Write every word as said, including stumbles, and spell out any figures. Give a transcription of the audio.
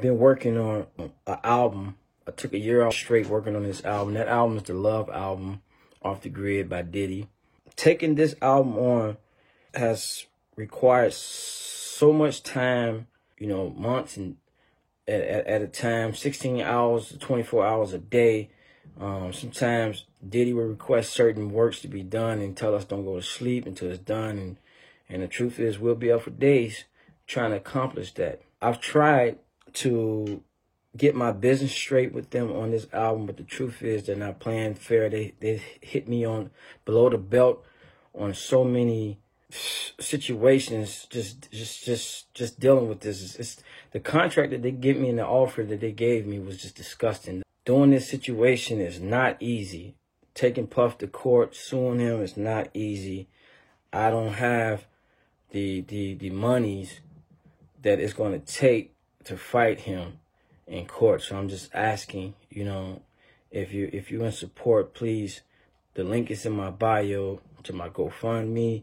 been working on an album. I took a year off straight working on this album. That album is the Love album, Off the Grid by Diddy. Taking this album on has required so much time, you know, months and at, at, at a time, sixteen hours to twenty-four hours a day. Um, sometimes Diddy will request certain works to be done and tell us don't go to sleep until it's done. And, and the truth is we'll be up for days trying to accomplish that. I've tried to get my business straight with them on this album, but the truth is they're not playing fair. They they hit me on below the belt on so many situations. Just just just just dealing with this. It's, it's the contract that they give me and the offer that they gave me was just disgusting. Doing this situation is not easy. Taking Puff to court, suing him is not easy. I don't have the the the monies that it's going to take to fight him in court. So I'm just asking, you know, if you if you're in support, please, the link is in my bio to my GoFundMe.